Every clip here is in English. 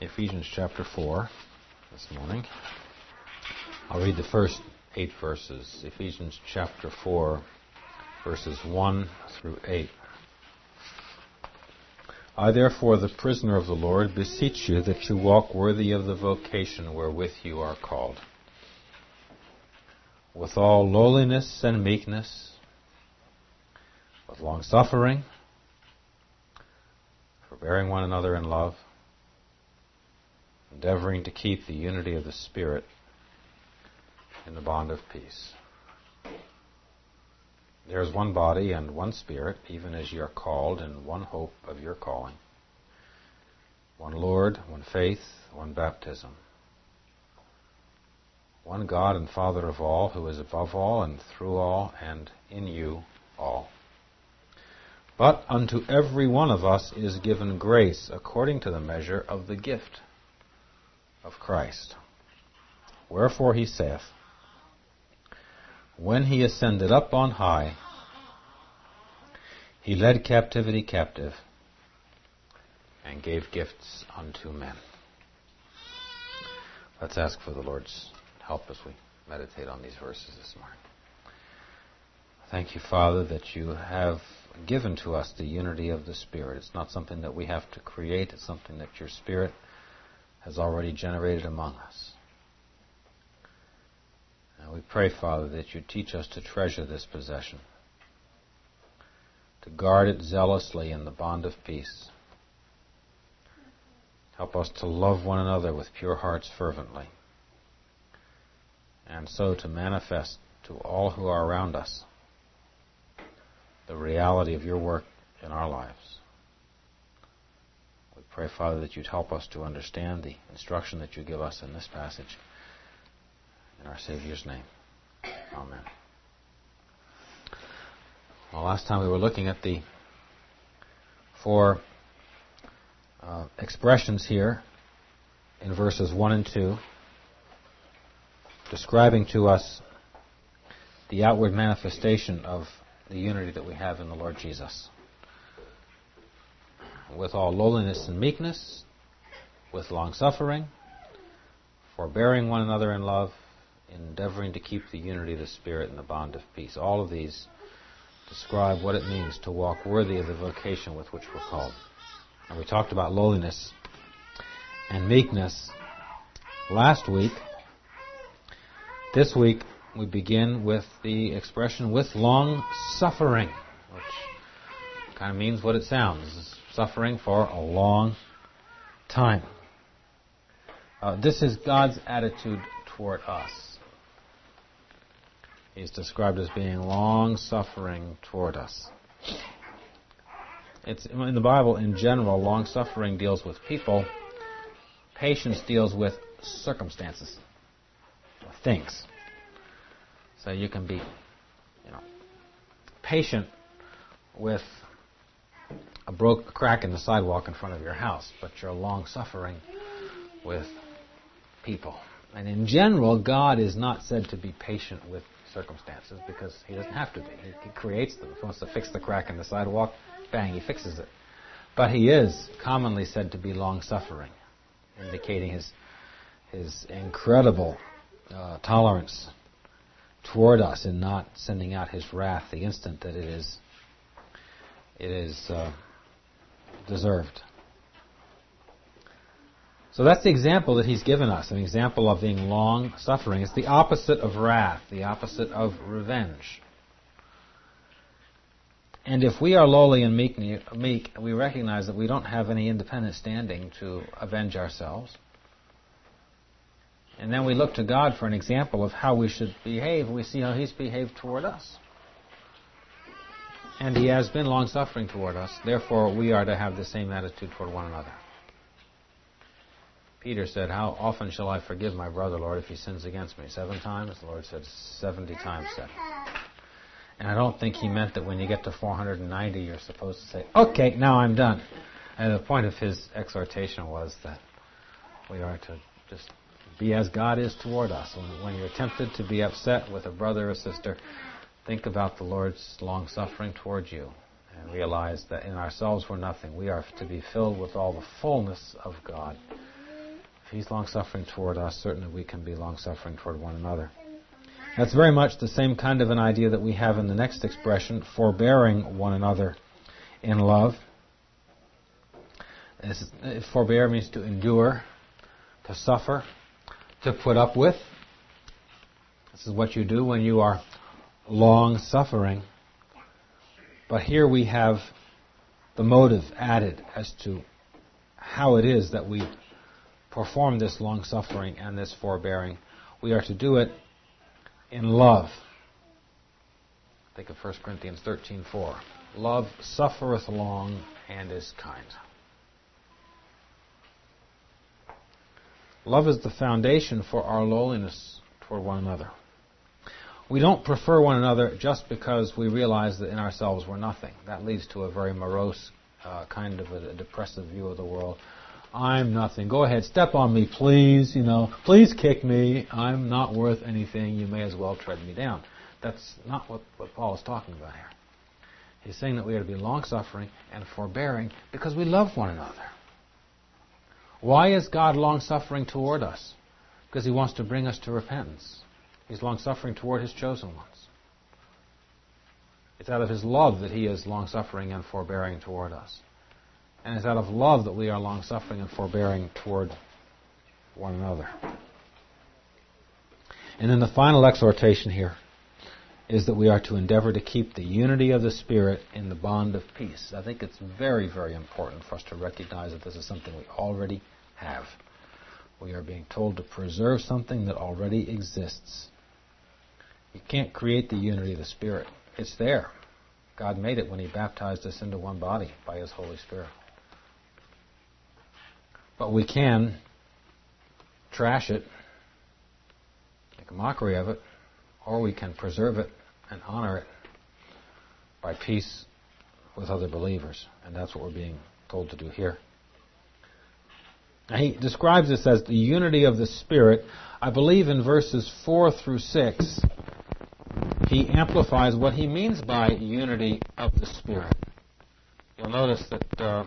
Ephesians chapter 4 this morning. I'll read the first 8 verses. Ephesians chapter 4, verses 1 through 8. I therefore, the prisoner of the Lord, beseech you that you walk worthy of the vocation wherewith you are called, with all lowliness and meekness, with longsuffering, forbearing one another in love, endeavoring to keep the unity of the Spirit in the bond of peace. There is one body and one Spirit, even as ye are called, in one hope of your calling. One Lord, one faith, one baptism. One God and Father of all, who is above all and through all and in you all. But unto every one of us is given grace according to the measure of the gift of Christ. Wherefore he saith, when he ascended up on high, he led captivity captive and gave gifts unto men. Let's ask for the Lord's help as we meditate on these verses this morning. Thank you, Father, that you have given to us the unity of the Spirit. It's not something that we have to create. It's something that your Spirit has already generated among us. And we pray, Father, that you teach us to treasure this possession, to guard it zealously in the bond of peace. Help us to love one another with pure hearts fervently, and so to manifest to all who are around us the reality of your work in our lives. We pray, Father, that you'd help us to understand the instruction that you give us in this passage. In our Savior's name. Amen. Well, last time we were looking at the 4 expressions here in verses 1 and 2, describing to us the outward manifestation of the unity that we have in the Lord Jesus. With all lowliness and meekness, with longsuffering, forbearing one another in love, endeavoring to keep the unity of the Spirit in the bond of peace. All of these describe what it means to walk worthy of the vocation with which we're called. And we talked about lowliness and meekness last week. This week we begin with the expression with long suffering, which kind of means what it sounds, suffering for a long time. This is God's attitude toward us. He's described as being long-suffering toward us. It's in the Bible, in general, long-suffering deals with people. Patience deals with circumstances, things. So you can be, patient with a crack in the sidewalk in front of your house, but you're long-suffering with people. And in general, God is not said to be patient with circumstances because he doesn't have to be. He creates them. If he wants to fix the crack in the sidewalk, bang, he fixes it. But he is commonly said to be long-suffering, indicating his incredible tolerance toward us in not sending out his wrath the instant that it is deserved. So that's the example that he's given us, an example of being long-suffering. It's the opposite of wrath, the opposite of revenge. And if we are lowly and meek, we recognize that we don't have any independent standing to avenge ourselves. And then we look to God for an example of how we should behave. We see how he's behaved toward us. And he has been long-suffering toward us. Therefore, we are to have the same attitude toward one another. Peter said, how often shall I forgive my brother, Lord, if he sins against me? 7 times? The Lord said 70 times 7. And I don't think he meant that when you get to 490, you're supposed to say, okay, now I'm done. And the point of his exhortation was that we are to just be as God is toward us. When you're tempted to be upset with a brother or sister, think about the Lord's long-suffering towards you and realize that in ourselves we're nothing. We are to be filled with all the fullness of God He's long-suffering toward us, certainly we can be long-suffering toward one another. That's very much the same kind of an idea that we have in the next expression, forbearing one another in love. Forbear means to endure, to suffer, to put up with. This is what you do when you are long-suffering. But here we have the motive added as to how it is that we perform this long-suffering and this forbearing. We are to do it in love. Think of 1 Corinthians 13:4. Love suffereth long and is kind. Love is the foundation for our lowliness toward one another. We don't prefer one another just because we realize that in ourselves we're nothing. That leads to a very morose kind of a depressive view of the world. I'm nothing. Go ahead, step on me, please. Please kick me. I'm not worth anything. You may as well tread me down. That's not what Paul is talking about here. He's saying that we are to be long-suffering and forbearing because we love one another. Why is God long-suffering toward us? Because He wants to bring us to repentance. He's long-suffering toward His chosen ones. It's out of His love that He is long-suffering and forbearing toward us. And it's out of love that we are long-suffering and forbearing toward one another. And then the final exhortation here is that we are to endeavor to keep the unity of the Spirit in the bond of peace. I think it's very, very important for us to recognize that this is something we already have. We are being told to preserve something that already exists. You can't create the unity of the Spirit. It's there. God made it when He baptized us into one body by His Holy Spirit. But we can trash it, make a mockery of it, or we can preserve it and honor it by peace with other believers. And that's what we're being told to do here. Now, he describes this as the unity of the Spirit. I believe in verses 4 through 6, he amplifies what he means by unity of the Spirit. You'll notice that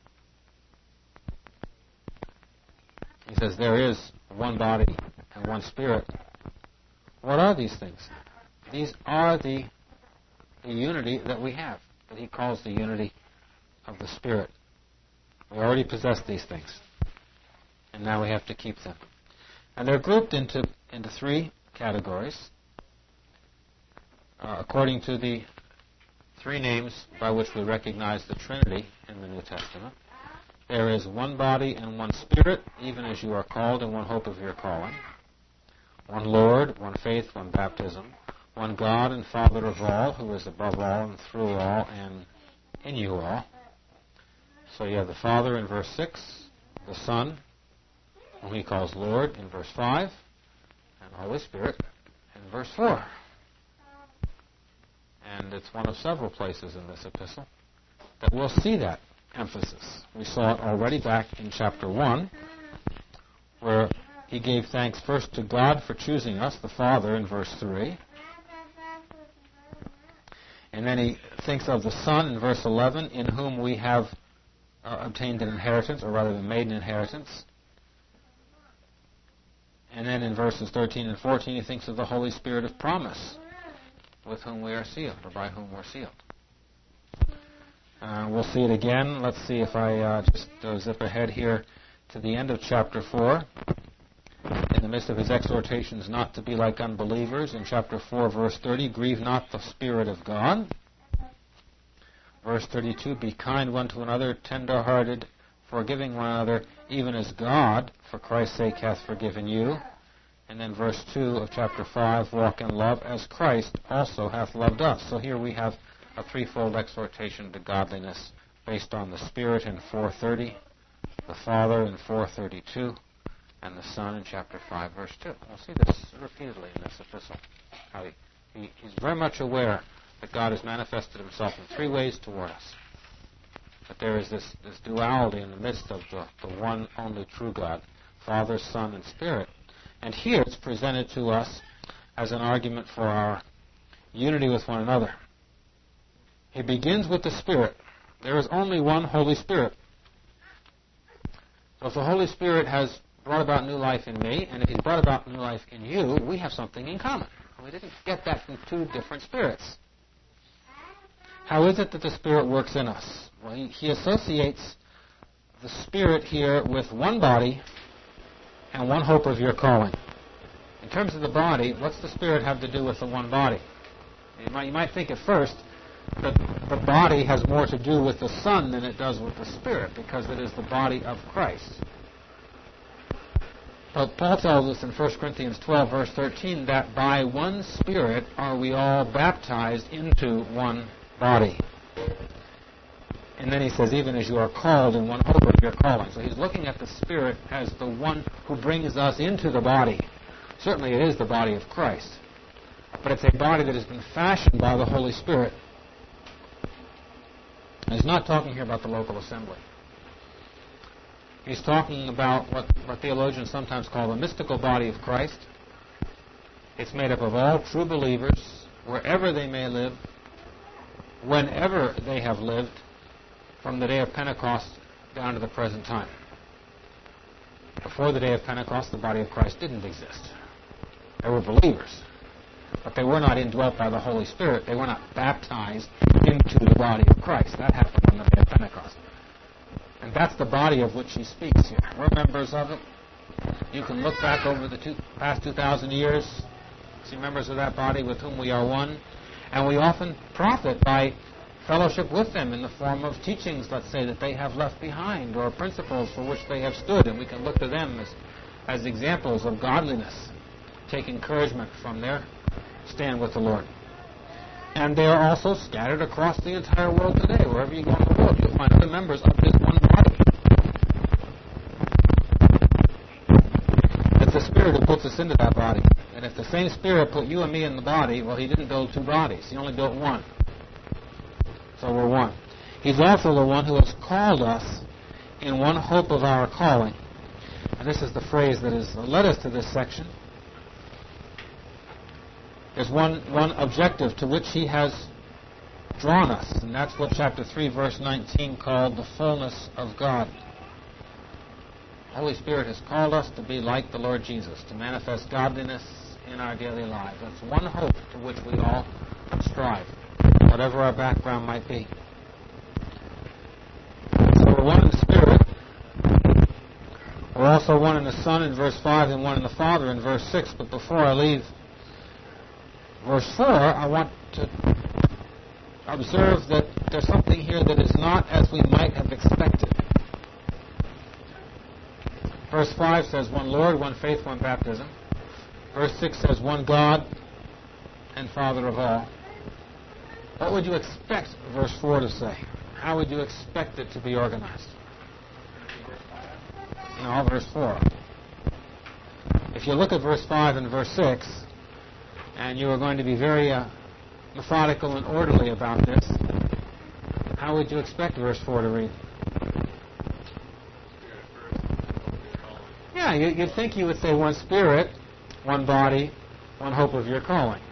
he says there is one body and one Spirit. What are these things? These are the unity that we have, that he calls the unity of the Spirit. We already possess these things, and now we have to keep them. And they're grouped into three categories, according to the three names by which we recognize the Trinity in the New Testament. There is one body and one Spirit, even as you are called in one hope of your calling. One Lord, one faith, one baptism. One God and Father of all, who is above all and through all and in you all. So you have the Father in verse 6, the Son, whom he calls Lord in verse 5, and the Holy Spirit in verse 4. And it's one of several places in this epistle that we'll see that emphasis. We saw it already back in chapter 1, where he gave thanks first to God for choosing us, the Father, in verse 3. And then he thinks of the Son in verse 11, in whom we have obtained an inheritance, or rather made an inheritance. And then in verses 13 and 14 he thinks of the Holy Spirit of promise, with whom we are sealed, or by whom we're sealed. We'll see it again. Let's see if I just zip ahead here to the end of chapter 4. In the midst of his exhortations not to be like unbelievers, in chapter 4, verse 30, grieve not the Spirit of God. Verse 32, be kind one to another, tender-hearted, forgiving one another, even as God, for Christ's sake, hath forgiven you. And then verse 2 of chapter 5, walk in love as Christ also hath loved us. So here we have a threefold exhortation to godliness based on the Spirit in 4:30, the Father in 4:32, and the Son in chapter 5, verse 2. We'll see this repeatedly in this epistle. How he's very much aware that God has manifested himself in three ways toward us. That there is this duality in the midst of the one only true God, Father, Son, and Spirit. And here it's presented to us as an argument for our unity with one another. He begins with the Spirit. There is only one Holy Spirit. So if the Holy Spirit has brought about new life in me, and if he's brought about new life in you, we have something in common. We didn't get that from two different spirits. How is it that the Spirit works in us? Well, he associates the Spirit here with one body and one hope of your calling. In terms of the body, what's the Spirit have to do with the one body? You might think at first that the body has more to do with the Son than it does with the Spirit, because it is the body of Christ. But Paul tells us in 1 Corinthians 12, verse 13, that by one Spirit are we all baptized into one body. And then he says, even as you are called in one hope of your calling. So he's looking at the Spirit as the one who brings us into the body. Certainly it is the body of Christ. But it's a body that has been fashioned by the Holy Spirit. And he's not talking here about the local assembly. He's talking about what theologians sometimes call the mystical body of Christ. It's made up of all true believers, wherever they may live, whenever they have lived, from the day of Pentecost down to the present time. Before the day of Pentecost, the body of Christ didn't exist. There were believers, but they were not indwelt by the Holy Spirit. They were not baptized into the body of Christ. That happened on the day of Pentecost. And that's the body of which he speaks here. We're members of it. You can look back over the past 2,000 years, see members of that body with whom we are one, and we often profit by fellowship with them in the form of teachings, let's say, that they have left behind, or principles for which they have stood, and we can look to them as examples of godliness, take encouragement from their stand with the Lord. And they are also scattered across the entire world today. Wherever you go in the world, you'll find other members of this one body. It's the Spirit who puts us into that body. And if the same Spirit put you and me in the body, well, he didn't build two bodies. He only built one. So we're one. He's also the one who has called us in one hope of our calling. And this is the phrase that has led us to this section. There's one objective to which he has drawn us, and that's what chapter 3, verse 19 called the fullness of God. The Holy Spirit has called us to be like the Lord Jesus, to manifest godliness in our daily lives. That's one hope to which we all strive, whatever our background might be. So we're one in the Spirit. We're also one in the Son in verse 5 and one in the Father in verse 6. But before I leave verse 4, I want to observe that there's something here that is not as we might have expected. Verse 5 says, one Lord, one faith, one baptism. Verse 6 says, one God and Father of all. What would you expect verse 4 to say? How would you expect it to be organized? No, verse 4. If you look at verse 5 and verse 6, and you are going to be very methodical and orderly about this, how would you expect verse 4 to read? Yeah, you'd think you would say one Spirit, one body, one hope of your calling.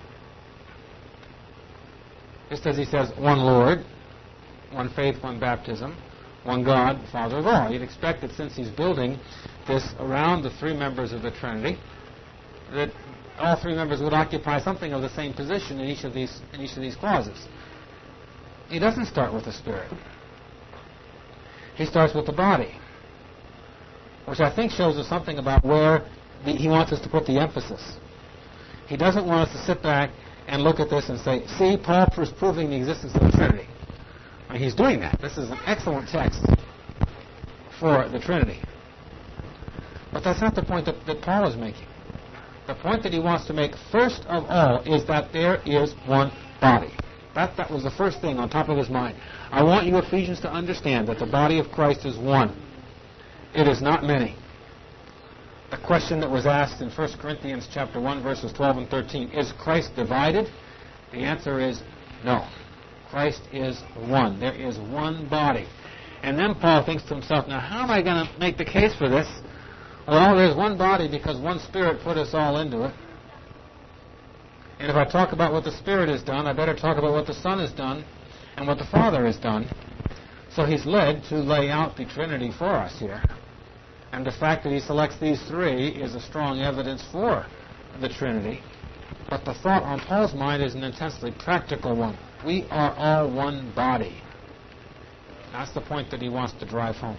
Just as he says, one Lord, one faith, one baptism, one God, Father of all. You'd expect that since he's building this around the three members of the Trinity, that all three members would occupy something of the same position in each of these clauses. He doesn't start with the Spirit. He starts with the body, which I think shows us something about where he wants us to put the emphasis. He doesn't want us to sit back and look at this and say, see, Paul is proving the existence of the Trinity. I mean, he's doing that. This is an excellent text for the Trinity. But that's not the point that Paul is making. The point that he wants to make first of all is that there is one body. That was the first thing on top of his mind. I want you, Ephesians, to understand that the body of Christ is one. It is not many. The question that was asked in 1 Corinthians chapter 1, verses 12 and 13, is Christ divided? The answer is no. Christ is one. There is one body. And then Paul thinks to himself, now how am I going to make the case for this? Well, there's one body because one Spirit put us all into it. And if I talk about what the Spirit has done, I better talk about what the Son has done and what the Father has done. So he's led to lay out the Trinity for us here. And the fact that he selects these three is a strong evidence for the Trinity. But the thought on Paul's mind is an intensely practical one. We are all one body. That's the point that he wants to drive home.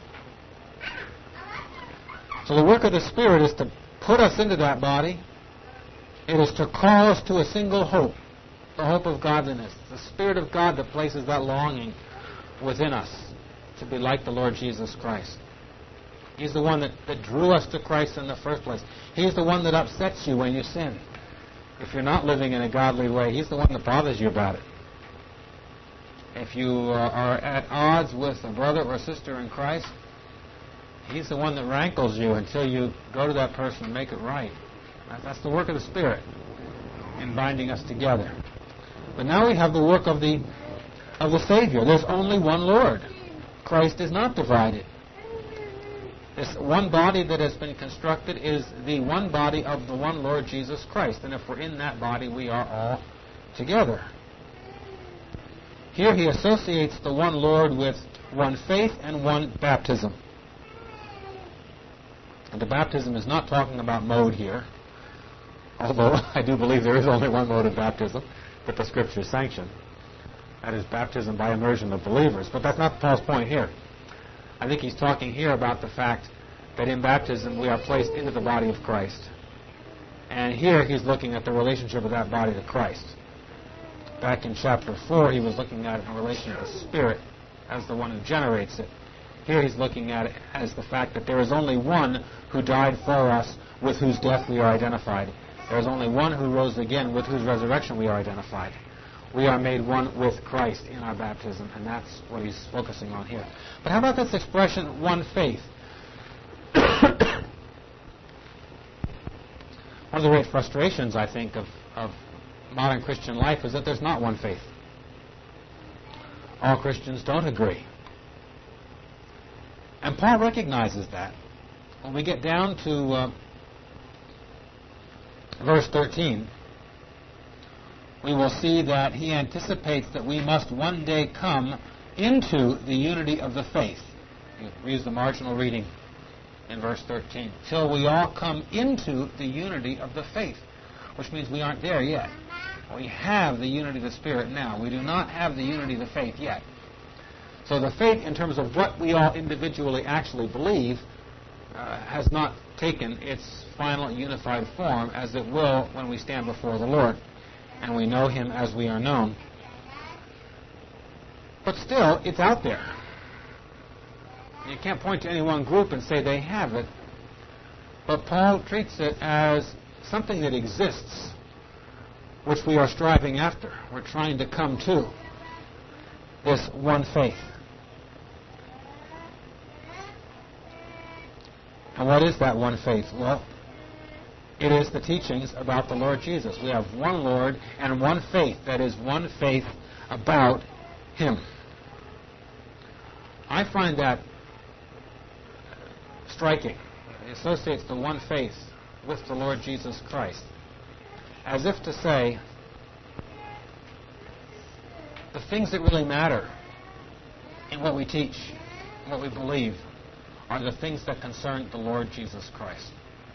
So the work of the Spirit is to put us into that body. It is to call us to a single hope, the hope of godliness. The Spirit of God that places that longing within us to be like the Lord Jesus Christ. He's the one that drew us to Christ in the first place. He's the one that upsets you when you sin. If you're not living in a godly way, He's the one that bothers you about it. If you are at odds with a brother or sister in Christ, He's the one that rankles you until you go to that person and make it right. That's the work of the Spirit in binding us together. But now we have the work of the Savior. There's only one Lord. Christ is not divided. This one body that has been constructed is the one body of the one Lord Jesus Christ. And if we're in that body, we are all together. Here he associates the one Lord with one faith and one baptism. And the baptism is not talking about mode here, although I do believe there is only one mode of baptism that the Scriptures sanction. That is baptism by immersion of believers. But that's not Paul's point here. I think he's talking here about the fact that in baptism we are placed into the body of Christ. And here he's looking at the relationship of that body to Christ. Back in chapter 4, he was looking at it in relation to the Spirit as the one who generates it. Here he's looking at it as the fact that there is only one who died for us, with whose death we are identified. There is only one who rose again, with whose resurrection we are identified. We are made one with Christ in our baptism, and that's what he's focusing on here. But how about this expression, one faith? One of the great frustrations, I think, of modern Christian life is that there's not one faith. All Christians don't agree. And Paul recognizes that. When we get down to verse 13, we will see that he anticipates that we must one day come into the unity of the faith. We use the marginal reading in verse 13. Till we all come into the unity of the faith, which means we aren't there yet. We have the unity of the Spirit now. We do not have the unity of the faith yet. So the faith, in terms of what we all individually actually believe, has not taken its final unified form, as it will when we stand before the Lord and we know Him as we are known. But still, it's out there. You can't point to any one group and say they have it. But Paul treats it as something that exists, which we are striving after. We're trying to come to this one faith. And what is that one faith? Well, it is the teachings about the Lord Jesus. We have one Lord and one faith. That is, one faith about Him. I find that striking. It associates the one faith with the Lord Jesus Christ, as if to say, the things that really matter in what we teach, what we believe, are the things that concern the Lord Jesus Christ.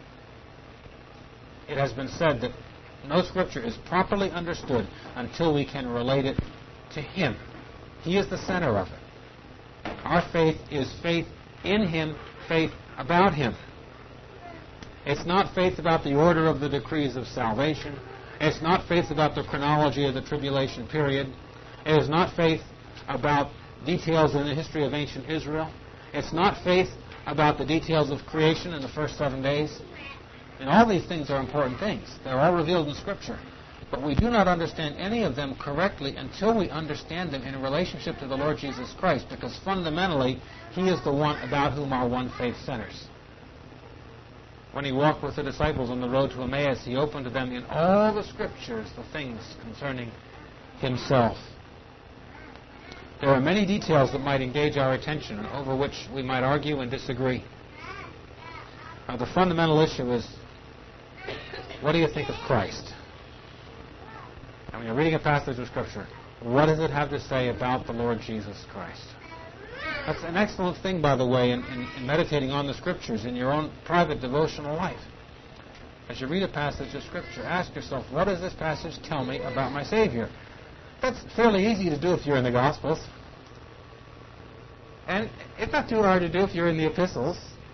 It has been said that no Scripture is properly understood until we can relate it to Him. He is the center of it. Our faith is faith in Him, faith about Him. It's not faith about the order of the decrees of salvation. It's not faith about the chronology of the tribulation period. It is not faith about details in the history of ancient Israel. It's not faith about the details of creation in the first 7 days. And all these things are important things. They're all revealed in Scripture. But we do not understand any of them correctly until we understand them in relationship to the Lord Jesus Christ, because fundamentally, He is the one about whom our one faith centers. When He walked with the disciples on the road to Emmaus, He opened to them in all the Scriptures the things concerning Himself. There are many details that might engage our attention and over which we might argue and disagree. The fundamental issue is, what do you think of Christ? And when you're reading a passage of Scripture, what does it have to say about the Lord Jesus Christ? That's an excellent thing, by the way, in meditating on the Scriptures in your own private devotional life. As you read a passage of Scripture, ask yourself, what does this passage tell me about my Savior? That's fairly easy to do if you're in the Gospels. And it's not too hard to do if you're in the epistles.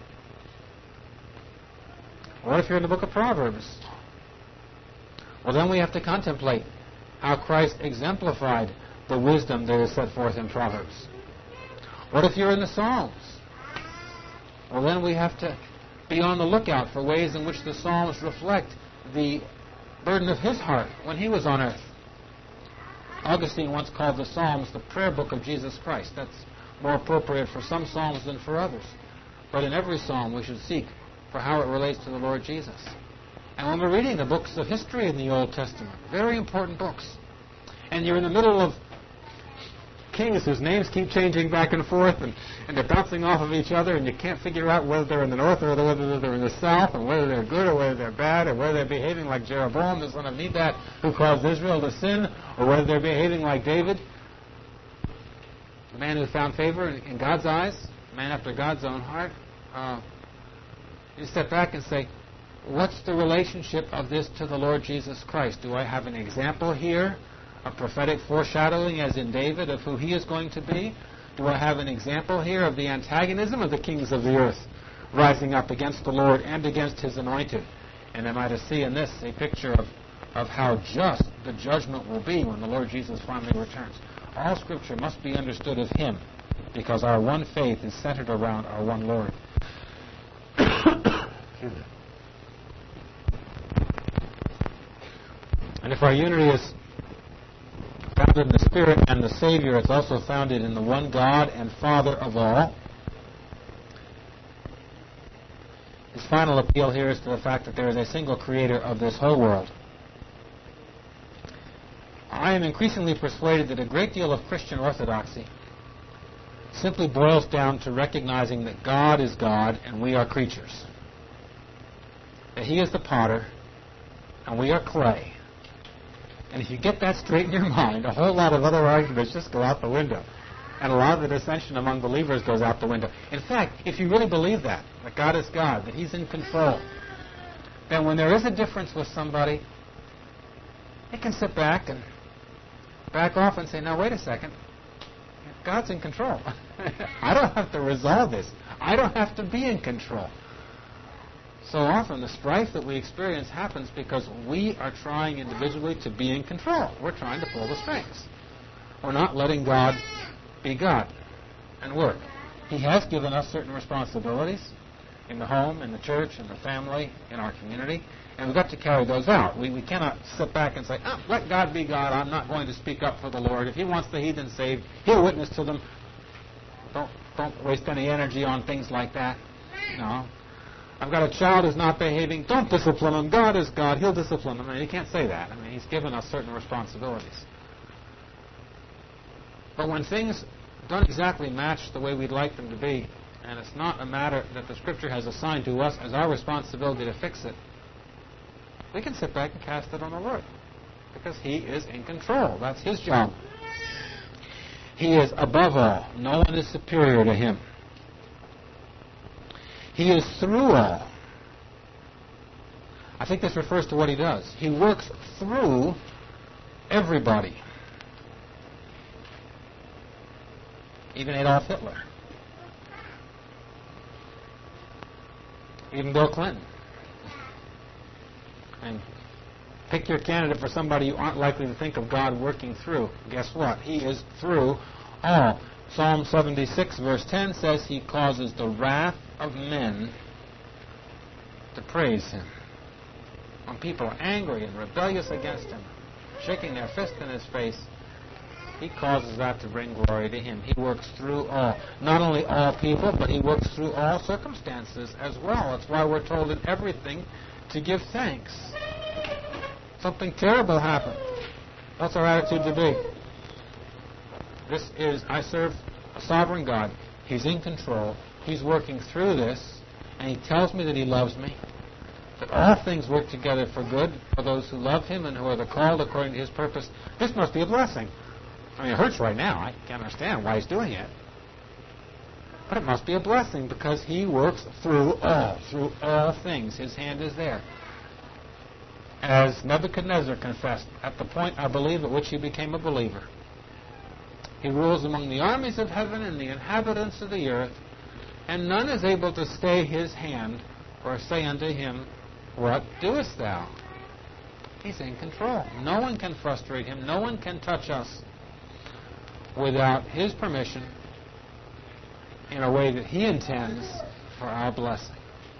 Or if you're in the book of Proverbs. Well, then we have to contemplate how Christ exemplified the wisdom that is set forth in Proverbs. What if you're in the Psalms? Well, then we have to be on the lookout for ways in which the Psalms reflect the burden of his heart when he was on earth. Augustine once called the Psalms the prayer book of Jesus Christ. That's more appropriate for some Psalms than for others. But in every Psalm we should seek for how it relates to the Lord Jesus. And when we're reading the books of history in the Old Testament, very important books, and you're in the middle of kings whose names keep changing back and forth, and they're bouncing off of each other, and you can't figure out whether they're in the north or whether they're in the south, and whether they're good or whether they're bad, or whether they're behaving like Jeroboam, the son of Nebat, who caused Israel to sin, or whether they're behaving like David, the man who found favor in God's eyes, a man after God's own heart. You step back and say, what's the relationship of this to the Lord Jesus Christ? Do I have an example here, a prophetic foreshadowing, as in David, of who he is going to be? Do I have an example here of the antagonism of the kings of the earth rising up against the Lord and against his anointed? And am I to see in this a picture of how just the judgment will be when the Lord Jesus finally returns? All Scripture must be understood of him, because our one faith is centered around our one Lord. And if our unity is founded in the Spirit and the Savior, it's also founded in the one God and Father of all. His final appeal here is to the fact that there is a single creator of this whole world. I am increasingly persuaded that a great deal of Christian orthodoxy simply boils down to recognizing that God is God and we are creatures. That he is the potter and we are clay. And if you get that straight in your mind, a whole lot of other arguments just go out the window. And a lot of the dissension among believers goes out the window. In fact, if you really believe that God is God, that he's in control, then when there is a difference with somebody, you can sit back and back off and say, now wait a second, God's in control. I don't have to resolve this. I don't have to be in control. So often the strife that we experience happens because we are trying individually to be in control. We're trying to pull the strings. We're not letting God be God and work. He has given us certain responsibilities in the home, in the church, in the family, in our community, and we've got to carry those out. We cannot sit back and say, let God be God. I'm not going to speak up for the Lord. If he wants the heathen saved, he'll witness to them. Don't waste any energy on things like that. No. I've got a child who's not behaving. Don't discipline him. God is God. He'll discipline him. You can't say that. He's given us certain responsibilities. But when things don't exactly match the way we'd like them to be, and it's not a matter that the Scripture has assigned to us as our responsibility to fix it, we can sit back and cast it on the Lord, because he is in control. That's his job. He is above all. No one is superior to him. He is through all. I think this refers to what he does. He works through everybody. Even Adolf Hitler. Even Bill Clinton. And pick your candidate for somebody you aren't likely to think of God working through. Guess what? He is through all. Psalm 76 verse 10 says he causes the wrath of men to praise him. When people are angry and rebellious against him, shaking their fist in his face, he causes that to bring glory to him. He works through all. Not only all people, but he works through all circumstances as well. That's why we're told in everything to give thanks. Something terrible happened. What's our attitude to be? I serve a sovereign God. He's in control. He's working through this, and he tells me that he loves me, that all things work together for good for those who love him and who are the called according to his purpose. This must be a blessing. It hurts right now. I can't understand why he's doing it. But it must be a blessing because he works through all things. His hand is there. As Nebuchadnezzar confessed, at the point, I believe, at which he became a believer. He rules among the armies of heaven and the inhabitants of the earth, and none is able to stay his hand or say unto him, What doest thou? He's in control. No one can frustrate him. No one can touch us without his permission in a way that he intends for our blessing.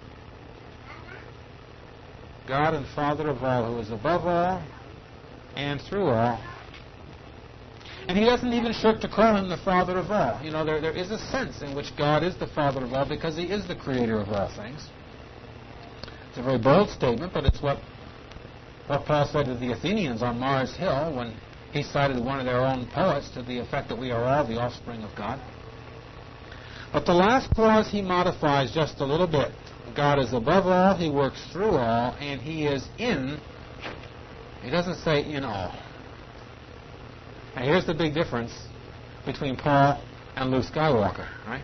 God and Father of all, who is above all and through all. And he doesn't even shirk to call him the Father of all. You know, there is a sense in which God is the Father of all because he is the creator of all things. It's a very bold statement, but it's what Paul said to the Athenians on Mars Hill when he cited one of their own poets to the effect that we are all the offspring of God. But the last clause he modifies just a little bit. God is above all, he works through all, and he is in. He doesn't say in all. Now here's the big difference between Paul and Luke Skywalker, right?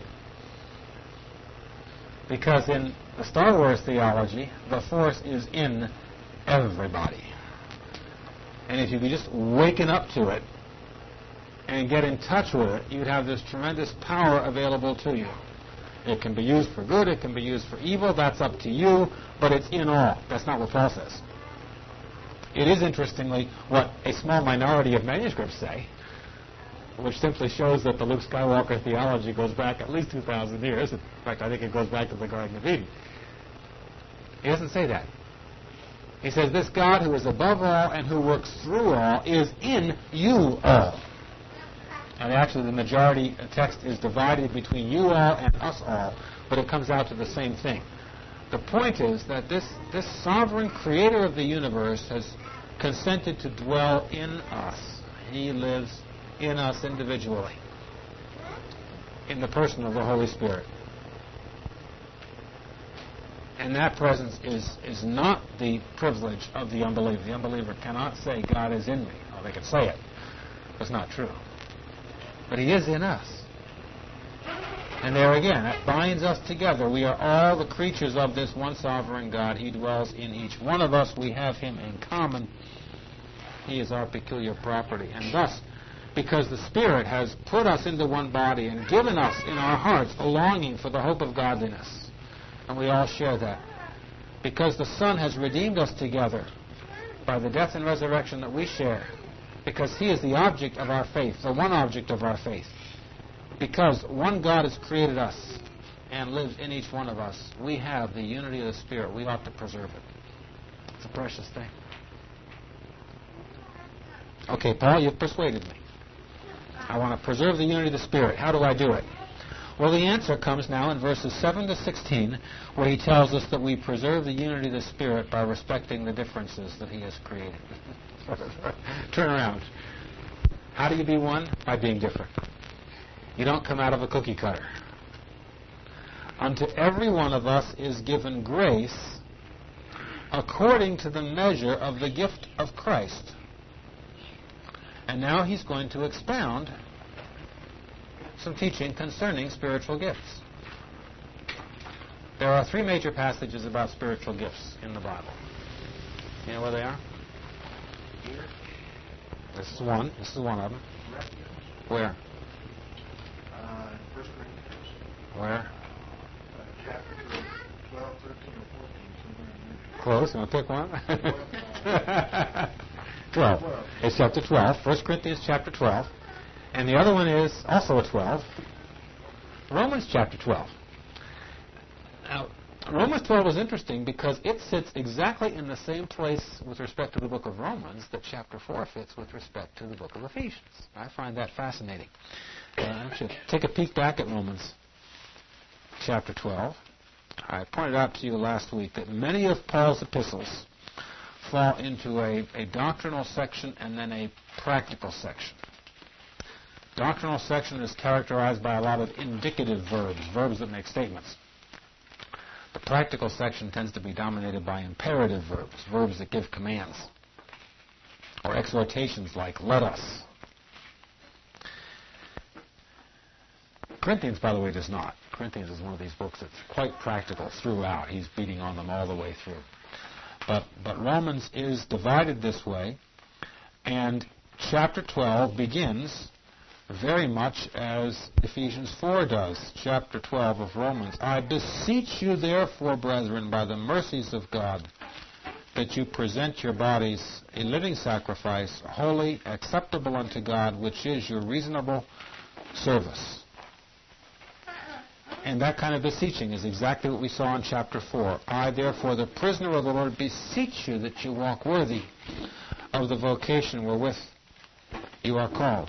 Because in the Star Wars theology, the Force is in everybody. And if you could just waken up to it and get in touch with it, you'd have this tremendous power available to you. It can be used for good, it can be used for evil, that's up to you, but it's in all. That's not what Paul says. It is, interestingly, what a small minority of manuscripts say, which simply shows that the Luke Skywalker theology goes back at least 2,000 years. In fact, I think it goes back to the Garden of Eden. He doesn't say that. He says, this God who is above all and who works through all is in you all. And actually the majority text is divided between you all and us all, but it comes out to the same thing. The point is that this sovereign creator of the universe has consented to dwell in us. He lives in us individually, in the person of the Holy Spirit. And that presence is not the privilege of the unbeliever. The unbeliever cannot say, God is in me. Well, they can say it. It's not true. But he is in us. And there again, that binds us together. We are all the creatures of this one sovereign God. He dwells in each one of us. We have him in common. He is our peculiar property. And thus, because the Spirit has put us into one body and given us in our hearts a longing for the hope of godliness, and we all share that. Because the Son has redeemed us together by the death and resurrection that we share. Because he is the object of our faith, the one object of our faith. Because one God has created us and lives in each one of us, we have the unity of the Spirit. We ought to preserve it. It's a precious thing. Okay, Paul, you've persuaded me. I want to preserve the unity of the Spirit. How do I do it? Well, the answer comes now in verses 7 to 16, where he tells us that we preserve the unity of the Spirit by respecting the differences that he has created. Turn around. How do you be one? By being different. You don't come out of a cookie cutter. Unto every one of us is given grace according to the measure of the gift of Christ. And now he's going to expound some teaching concerning spiritual gifts. There are 3 major passages about spiritual gifts in the Bible. You know where they are? This is one. This is one of them. Where? 1 Corinthians. Where? Chapter 12, 13, or 14. Close. You want to pick one? 12. It's chapter 12. 1 Corinthians chapter 12. And the other one is also a 12. Romans chapter 12. Now, Romans 12 is interesting because it sits exactly in the same place with respect to the book of Romans that chapter 4 fits with respect to the book of Ephesians. I find that fascinating. I should take a peek back at Romans chapter 12. I pointed out to you last week that many of Paul's epistles fall into a doctrinal section and then a practical section. Doctrinal section is characterized by a lot of indicative verbs, verbs that make statements. The practical section tends to be dominated by imperative verbs, verbs that give commands, or exhortations like, let us. Corinthians, by the way, does not. Corinthians is one of these books that's quite practical throughout. He's beating on them all the way through. But Romans is divided this way, and chapter 12 begins very much as Ephesians 4 does. Chapter 12 of Romans. I beseech you therefore, brethren, by the mercies of God, that you present your bodies a living sacrifice, holy, acceptable unto God, which is your reasonable service. And that kind of beseeching is exactly what we saw in chapter 4. I, therefore, the prisoner of the Lord, beseech you that you walk worthy of the vocation wherewith you are called.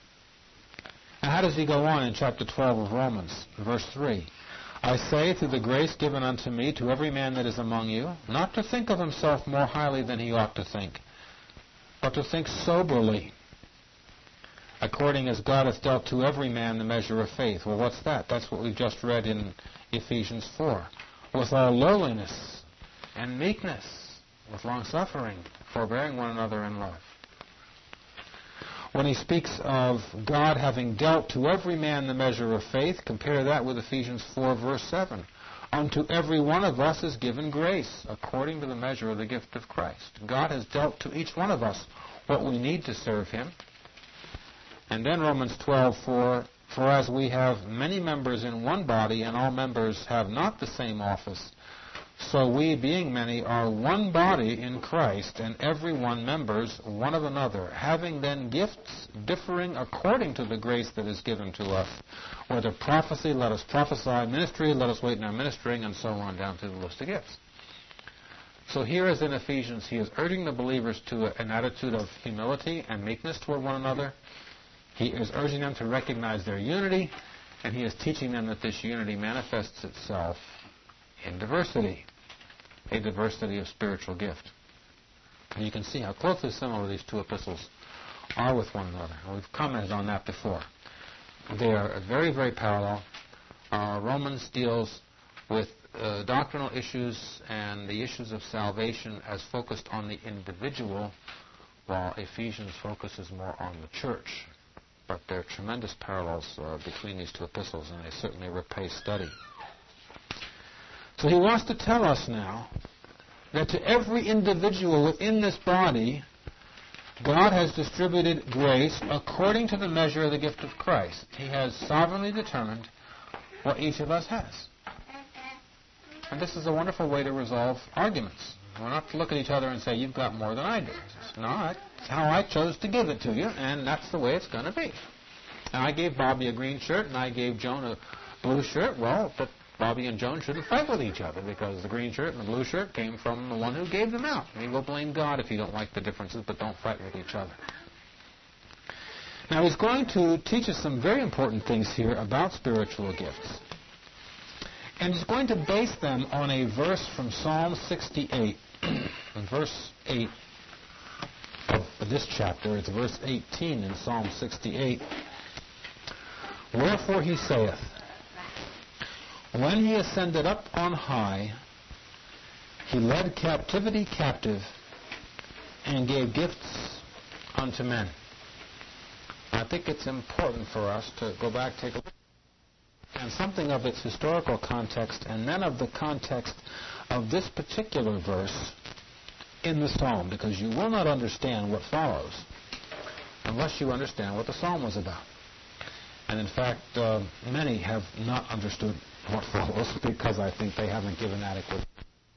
Now, how does he go on in chapter 12 of Romans, verse 3? I say, through the grace given unto me, to every man that is among you, not to think of himself more highly than he ought to think, but to think soberly, according as God hath dealt to every man the measure of faith. Well, what's that? That's what we've just read in Ephesians 4. With all lowliness and meekness, with long-suffering, forbearing one another in love. When he speaks of God having dealt to every man the measure of faith, compare that with Ephesians 4, verse 7. Unto every one of us is given grace, according to the measure of the gift of Christ. God has dealt to each one of us what we need to serve him. And then Romans 12:4, for as we have many members in one body, and all members have not the same office, so we, being many, are one body in Christ, and every one members one of another, having then gifts differing according to the grace that is given to us. Whether prophecy, let us prophesy; ministry, let us wait in our ministering, and so on down through the list of gifts. So here, as in Ephesians, he is urging the believers to an attitude of humility and meekness toward one another. He is urging them to recognize their unity, and he is teaching them that this unity manifests itself in diversity, a diversity of spiritual gift. And you can see how closely similar these two epistles are with one another. We've commented on that before. They are very, very parallel. Romans deals with doctrinal issues and the issues of salvation as focused on the individual, while Ephesians focuses more on the church. But there are tremendous parallels between these two epistles, and they certainly repay study. So he wants to tell us now that to every individual within this body, God has distributed grace according to the measure of the gift of Christ. He has sovereignly determined what each of us has. And this is a wonderful way to resolve arguments. We're not to look at each other and say, you've got more than I do. No, that's how I chose to give it to you, and that's the way it's going to be. Now, I gave Bobby a green shirt, and I gave Joan a blue shirt. Well, but Bobby and Joan shouldn't fight with each other, because the green shirt and the blue shirt came from the one who gave them out. And you will blame God if you don't like the differences, but don't fight with each other. Now, he's going to teach us some very important things here about spiritual gifts. And he's going to base them on a verse from Psalm 68. In verse 8 of this chapter, it's verse 18 in Psalm 68. Wherefore he saith, when he ascended up on high, he led captivity captive, and gave gifts unto men. I think it's important for us to go back, take a look, and something of its historical context, and then of the context of this particular verse in the psalm, because you will not understand what follows unless you understand what the psalm was about. And in fact, many have not understood what follows because I think they haven't given adequate.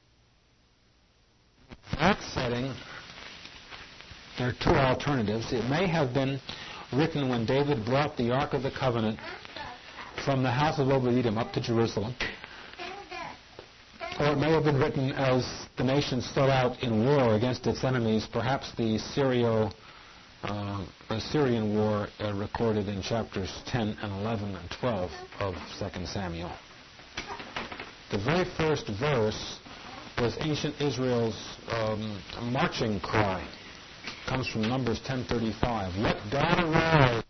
That setting, there are two alternatives. It may have been written when David brought the Ark of the Covenant from the house of Obed-Edom up to Jerusalem. Or it may have been written as the nation set out in war against its enemies, perhaps the Syrian war recorded in chapters 10 and 11 and 12 of 2 Samuel. The very first verse was ancient Israel's marching cry. It comes from Numbers 10:35. Let God arise